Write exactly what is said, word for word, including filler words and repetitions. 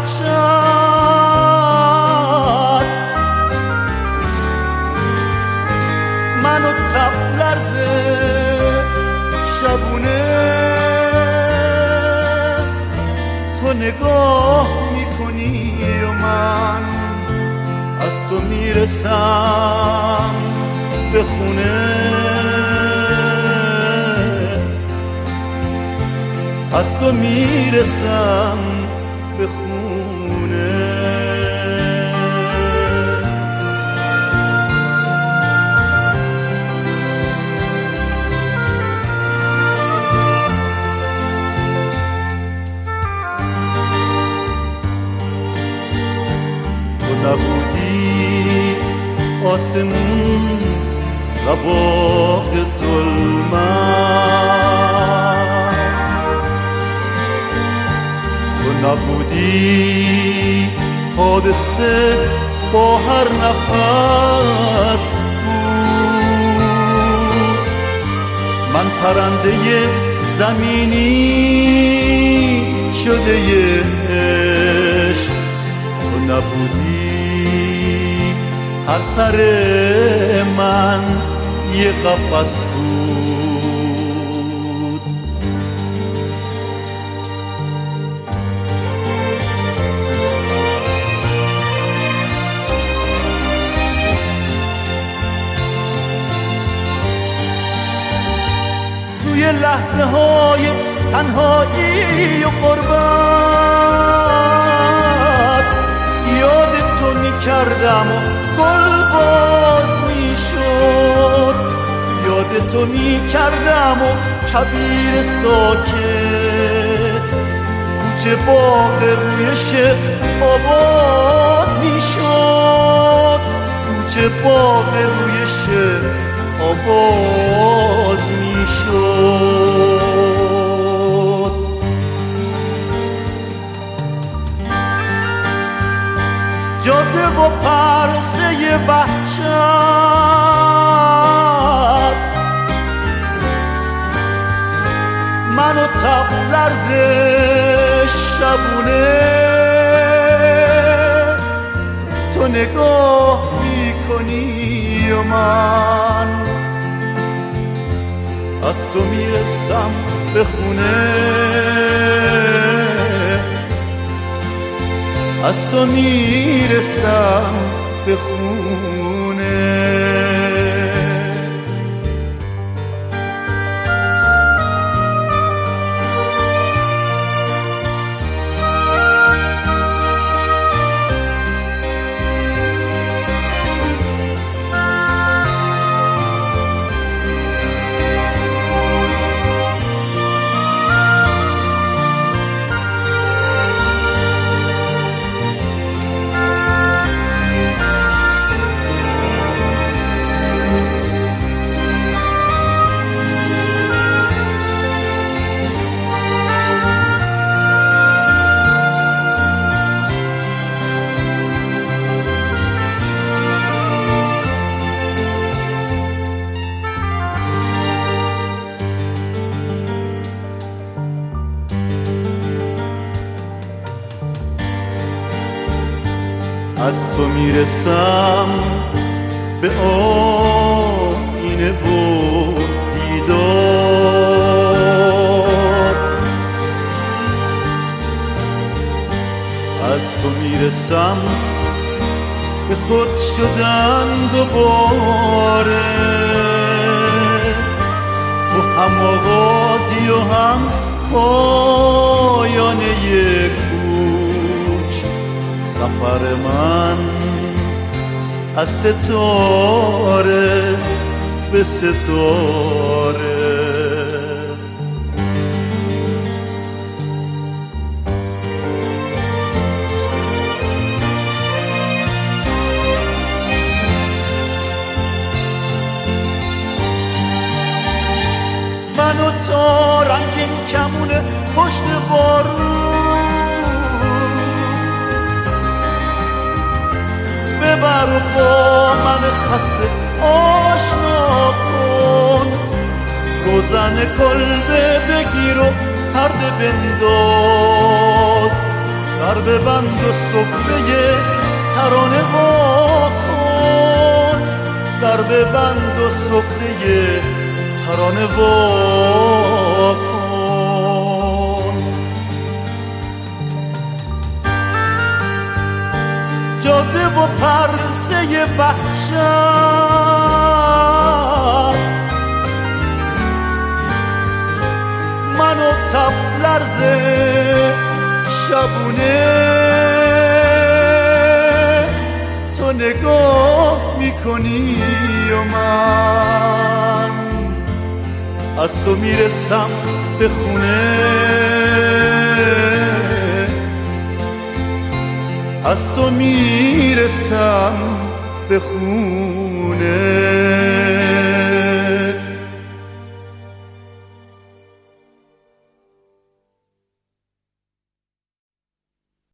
وحشت منو تب لرزه شبونه تو نگاه میکنی و من از تو میرسم به خونه از تو میرسم به خونه تو نبودی آسمون رواق ظلمت تو نبودی حادثه با هر نفس بود من پرنده زمینی شده عشق تو نبودی هر پر من یه قفس بود توی لحظه های تنهایی و غربت یاد تو می کردم و گل باز می شد یاد تو می کردم و کبیر ساکت کوچه باغ روی شب آواز می شد کوچه باغ روی شب آواز می شد جاده و پرسه وحشت منو تب لرزه شبونه تو نگاه میکنی و من از تو میرسم به خونه از تو میرسم به خونه از تو میرسم به آینه و دیدار از تو میرسم به خود شدن دوباره تو هم آغازی و هم پایان یک سفر من از ستاره به ستاره من و تو رنگین کمونه پشت بارون ببر و با من خسته آشنا کن گزن کلبه بگیر و پرده بنداز در ببند و سفره ترانه وا کن، در ببند و سفره ترانه وا کن. جاده و پرسه وحشت، من و تب لرزه شبونه تو نگاه میکنی و من از تو میرسم به خونه، از تو میرسم به خونه.